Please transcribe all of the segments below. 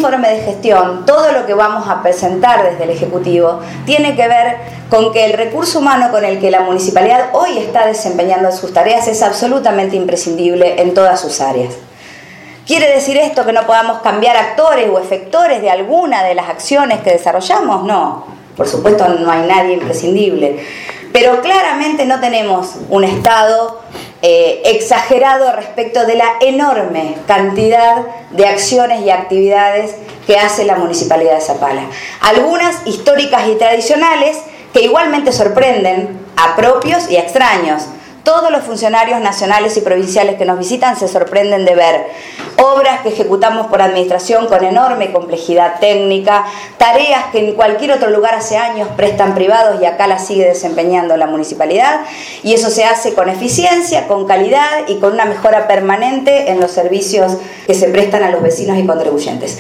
informe de gestión, todo lo que vamos a presentar desde el Ejecutivo, tiene que ver con que el recurso humano con el que la municipalidad hoy está desempeñando sus tareas es absolutamente imprescindible en todas sus áreas. ¿Quiere decir esto que no podamos cambiar actores o efectores de alguna de las acciones que desarrollamos? No, por supuesto no hay nadie imprescindible, pero claramente no tenemos un Estado exagerado respecto de la enorme cantidad de acciones y actividades que hace la Municipalidad de Zapala. Algunas históricas y tradicionales que igualmente sorprenden a propios y a extraños. Todos los funcionarios nacionales y provinciales que nos visitan se sorprenden de ver obras que ejecutamos por administración con enorme complejidad técnica, tareas que en cualquier otro lugar hace años prestan privados y acá las sigue desempeñando la municipalidad, y eso se hace con eficiencia, con calidad y con una mejora permanente en los servicios que se prestan a los vecinos y contribuyentes.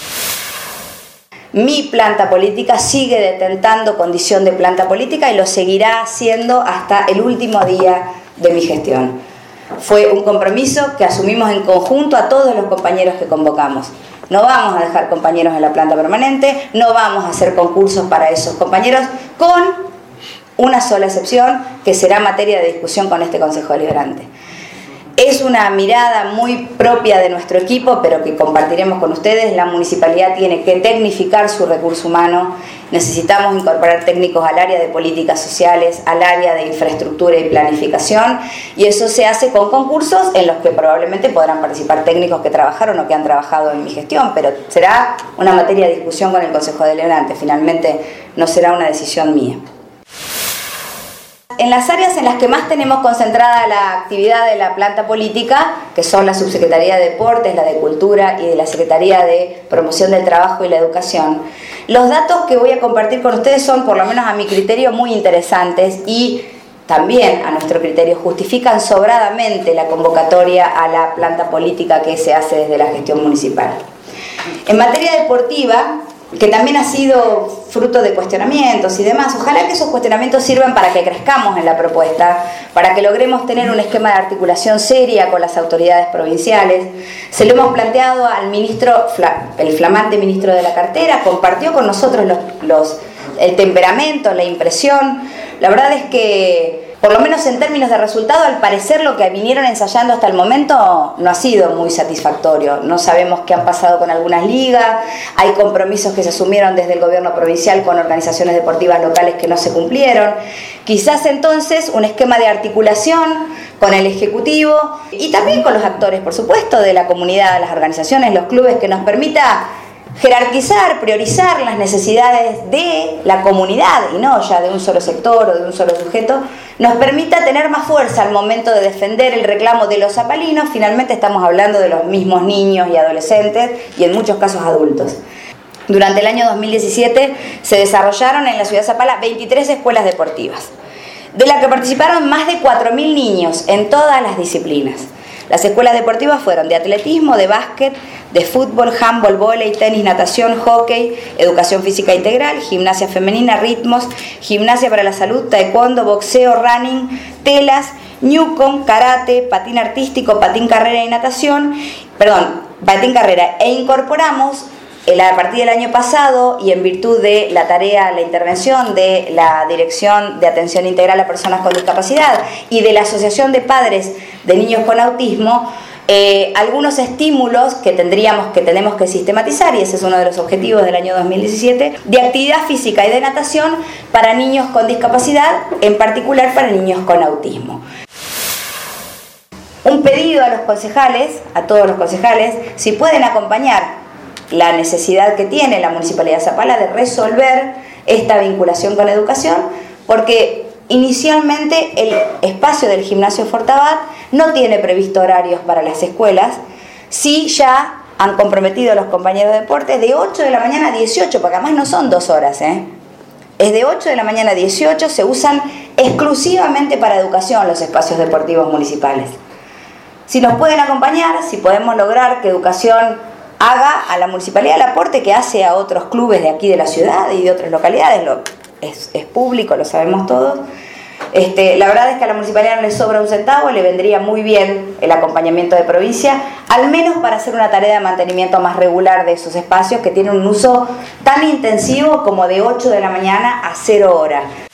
Mi planta política sigue detentando condición de planta política y lo seguirá haciendo hasta el último día de mi gestión. Fue un compromiso que asumimos en conjunto a todos los compañeros que convocamos. No vamos a dejar compañeros en la planta permanente, no vamos a hacer concursos para esos compañeros, con una sola excepción que será materia de discusión con este Consejo Deliberante. Es una mirada muy propia de nuestro equipo, pero que compartiremos con ustedes. La municipalidad tiene que tecnificar su recurso humano. Necesitamos incorporar técnicos al área de políticas sociales, al área de infraestructura y planificación, y eso se hace con concursos en los que probablemente podrán participar técnicos que trabajaron o que han trabajado en mi gestión, pero será una materia de discusión con el Consejo Deliberante. Finalmente no será una decisión mía. En las áreas en las que más tenemos concentrada la actividad de la planta política, que son la Subsecretaría de Deportes, la de Cultura y de la Secretaría de Promoción del Trabajo y la Educación, los datos que voy a compartir con ustedes son, por lo menos a mi criterio, muy interesantes y también a nuestro criterio justifican sobradamente la convocatoria a la planta política que se hace desde la gestión municipal. En materia deportiva, que también ha sido fruto de cuestionamientos y demás, ojalá que esos cuestionamientos sirvan para que crezcamos en la propuesta, para que logremos tener un esquema de articulación seria con las autoridades provinciales. Se lo hemos planteado al ministro, el flamante ministro de la cartera, compartió con nosotros el temperamento, la impresión. La verdad es que, por lo menos en términos de resultado, al parecer lo que vinieron ensayando hasta el momento no ha sido muy satisfactorio. No sabemos qué han pasado con algunas ligas, hay compromisos que se asumieron desde el gobierno provincial con organizaciones deportivas locales que no se cumplieron. Quizás entonces un esquema de articulación con el Ejecutivo y también con los actores, por supuesto, de la comunidad, las organizaciones, los clubes, que nos permita jerarquizar, priorizar las necesidades de la comunidad y no ya de un solo sector o de un solo sujeto, nos permita tener más fuerza al momento de defender el reclamo de los zapalinos. Finalmente estamos hablando de los mismos niños y adolescentes y en muchos casos adultos. Durante el año 2017 se desarrollaron en la ciudad de Zapala 23 escuelas deportivas, de las que participaron más de 4.000 niños en todas las disciplinas. Las escuelas deportivas fueron de atletismo, de básquet, de fútbol, handball, vóley, tenis, natación, hockey, educación física integral, gimnasia femenina, ritmos, gimnasia para la salud, taekwondo, boxeo, running, telas, newcom, karate, patín artístico, patín carrera y natación, patín carrera, e incorporamos a partir del año pasado y en virtud de la tarea, la intervención de la Dirección de Atención Integral a Personas con Discapacidad y de la Asociación de Padres de Niños con Autismo, algunos estímulos que tenemos que sistematizar, y ese es uno de los objetivos del año 2017, de actividad física y de natación para niños con discapacidad, en particular para niños con autismo. Un pedido a los concejales, a todos los concejales, si pueden acompañar la necesidad que tiene la Municipalidad de Zapala de resolver esta vinculación con la educación, porque inicialmente el espacio del gimnasio Fortabat no tiene previsto horarios para las escuelas. Sí, ya han comprometido a los compañeros de deportes de 8 de la mañana a 18, porque además no son 2 horas, es de 8 de la mañana a 18, se usan exclusivamente para educación los espacios deportivos municipales. Si nos pueden acompañar, si podemos lograr que educación haga a la municipalidad el aporte que hace a otros clubes de aquí de la ciudad y de otras localidades, es público, lo sabemos todos. La verdad es que a la municipalidad no le sobra un centavo, le vendría muy bien el acompañamiento de provincia, al menos para hacer una tarea de mantenimiento más regular de esos espacios que tienen un uso tan intensivo como de 8 de la mañana a 0 horas.